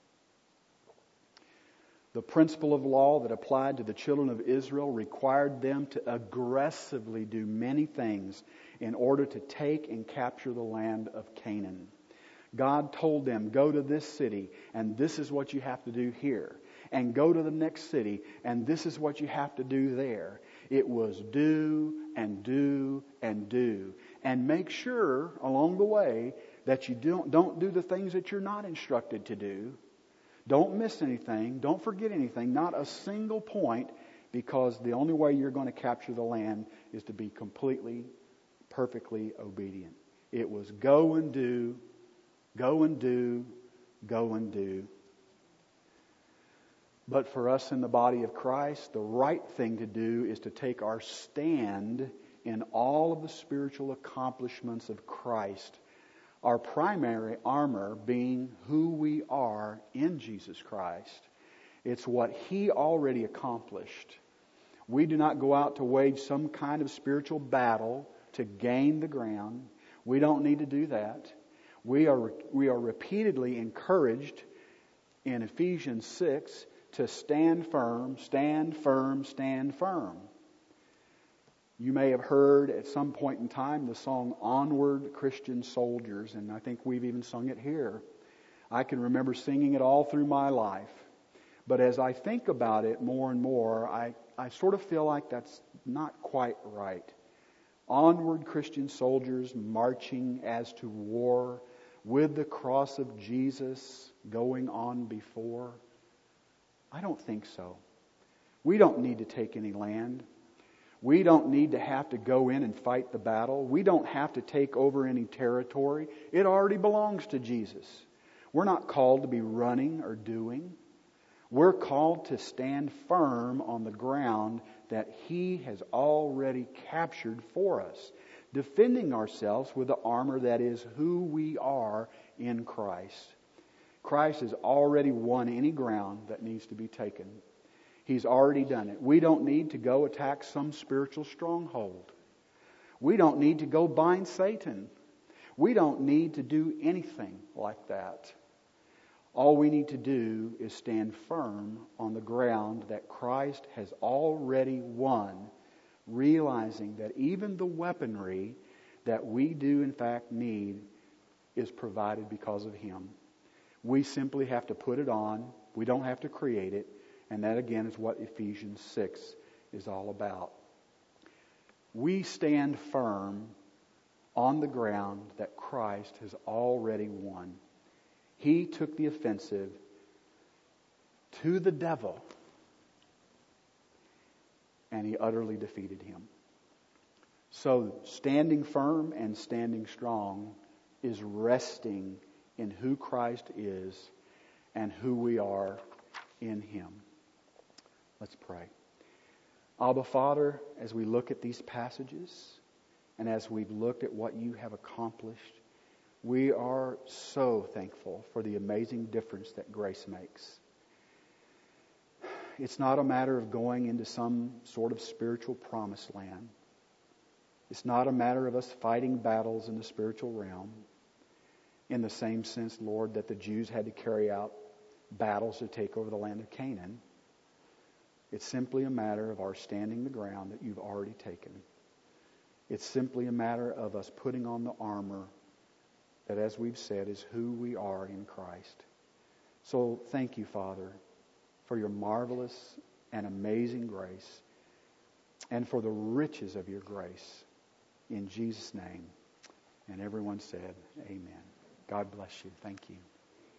Speaker 1: The principle of law that applied to the children of Israel required them to aggressively do many things in order to take and capture the land of Canaan. God told them, go to this city, and this is what you have to do here. And go to the next city, and this is what you have to do there. It was do and do and do. And make sure along the way that you don't do the things that you're not instructed to do. Don't miss anything. Don't forget anything. Not a single point, because the only way you're going to capture the land is to be completely, perfectly obedient. It was go and do, go and do, go and do. But for us in the body of Christ, the right thing to do is to take our stand in all of the spiritual accomplishments of Christ. Our primary armor being who we are in Jesus Christ. It's what He already accomplished. We do not go out to wage some kind of spiritual battle to gain the ground. We don't need to do that. We are repeatedly encouraged in Ephesians 6 to stand firm, stand firm, stand firm. You may have heard at some point in time the song Onward Christian Soldiers, and I think we've even sung it here. I can remember singing it all through my life. But as I think about it more and more, I sort of feel like that's not quite right. Onward Christian soldiers marching as to war with the cross of Jesus going on before. I don't think so. We don't need to take any land. We don't need to have to go in and fight the battle. We don't have to take over any territory. It already belongs to Jesus. We're not called to be running or doing. We're called to stand firm on the ground that He has already captured for us, defending ourselves with the armor that is who we are in Christ. Christ has already won any ground that needs to be taken. He's already done it. We don't need to go attack some spiritual stronghold. We don't need to go bind Satan. We don't need to do anything like that. All we need to do is stand firm on the ground that Christ has already won, realizing that even the weaponry that we do in fact need is provided because of Him. We simply have to put it on. We don't have to create it. And that again is what Ephesians 6 is all about. We stand firm on the ground that Christ has already won. He took the offensive to the devil, and He utterly defeated him. So standing firm and standing strong is resting in who Christ is and who we are in Him. Let's pray. Abba, Father, as we look at these passages and as we've looked at what You have accomplished, we are so thankful for the amazing difference that grace makes. It's not a matter of going into some sort of spiritual promised land. It's not a matter of us fighting battles in the spiritual realm in the same sense, Lord, that the Jews had to carry out battles to take over the land of Canaan. It's simply a matter of our standing the ground that You've already taken. It's simply a matter of us putting on the armor that, as we've said, is who we are in Christ. So thank You, Father, for Your marvelous and amazing grace and for the riches of Your grace. In Jesus' name. And everyone said, amen. God bless you. Thank you.